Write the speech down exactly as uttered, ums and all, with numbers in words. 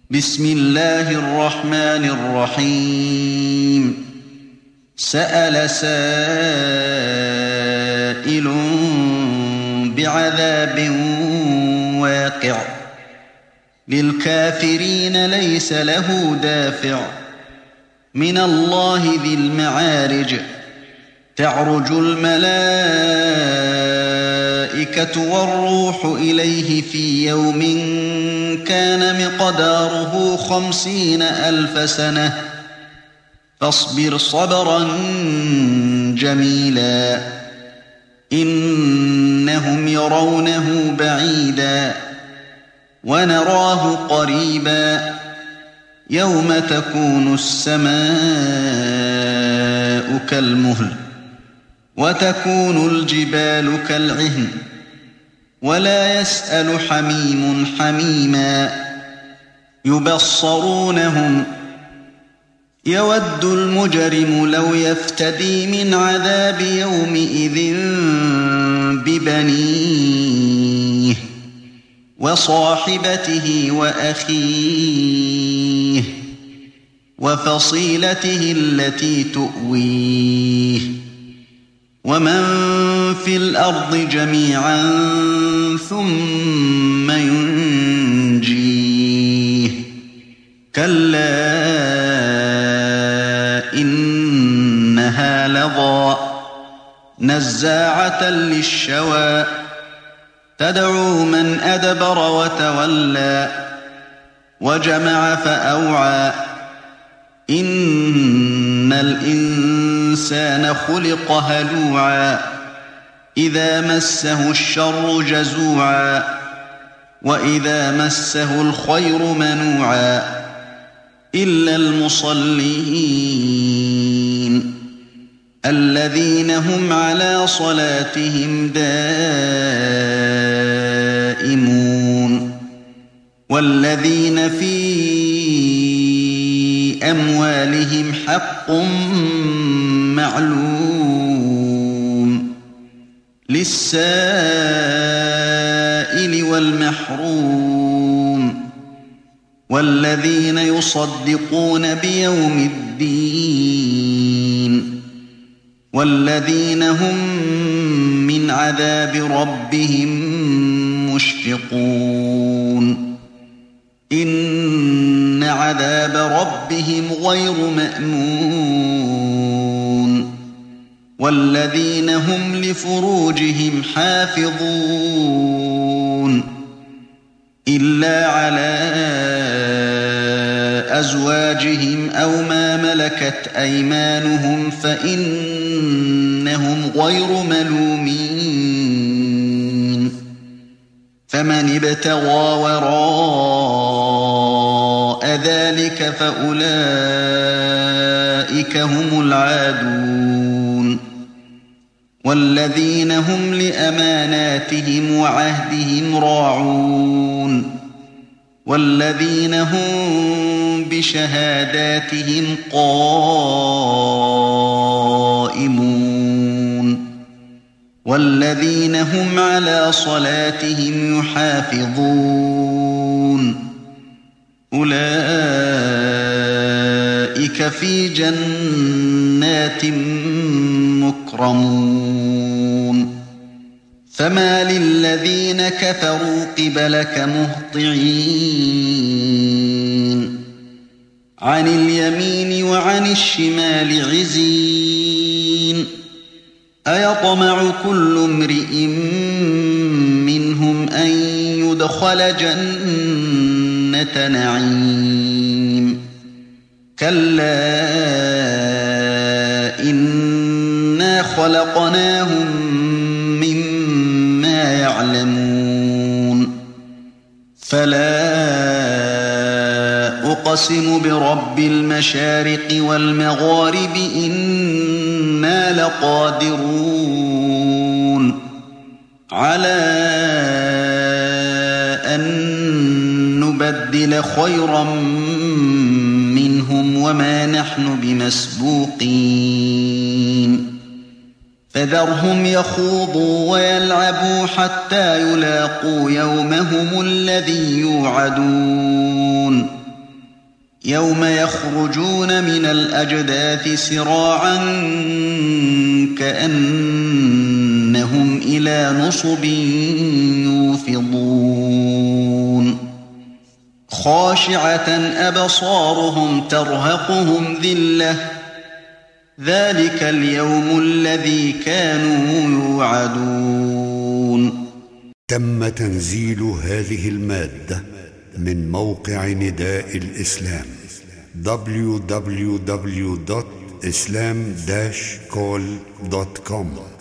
بسم الله الرحمن الرحيم سأل سائل بعذاب واقع للكافرين ليس له دافع من الله ذي المعارج تعرج الملائكة والروح إليه في يوم كان مقداره خمسين ألف سنة فاصبر صبرا جميلا إنهم يرونه بعيدا ونراه قريبا يوم تكون السماء كالمهل وتكون الجبال كالعهن ولا يسأل حميم حميما يبصرونهم يود المجرم لو يفتدي من عذاب يومئذ ببنيه وصاحبته وأخيه وفصيلته التي تؤويه ومن في الأرض جميعا ثم ينجيه كلا إنها لظى نزاعة للشوى تدعو من أدبر وتولى وجمع فأوعى إن الإنسان خلق هلوعا إذا مسه الشر جزوعا وإذا مسه الخير منوعا إلا المصلين الذين هم على صلاتهم دائمون والذين في أموالهم حق معلوم للسائل والمحروم والذين يصدقون بيوم الدين والذين هم من عذاب ربهم مشفقون إن عذاب ربهم غير مأمون والذين هم لفروجهم حافظون إلا على أزواجهم أو ما ملكت أيمانهم فإنهم غير ملومين فمن ابتغى وراء ذلك فأولئك هم العادون والذين هم لأماناتهم وعهدهم راعون والذين هم بشهاداتهم قائمون والذين هم على صلاتهم يحافظون أولئك في جنات مكرمون فما للذين كفروا قبلك مهطعين عن اليمين وعن الشمال عزين أيطمع كل امرئ منهم أن يدخل جنة نعيم كلا إنا خلقناهم مما يعلمون فلا أقسم برب المشارق والمغارب إنا لقادرون على أن نبدل خيرا منهم وما نحن بمسبوقين فذرهم يخوضوا ويلعبوا حتى يلاقوا يومهم الذي يوعدون يوم يخرجون من الأجداث سراعا كأنهم إلى نصب يوفضون خاشعة أبصارهم ترهقهم ذلة ذلك اليوم الذي كانوا يوعدون. تم تنزيل هذه المادة من موقع نداء الإسلام دبليو دبليو دبليو دوت إسلام داش كول دوت كوم.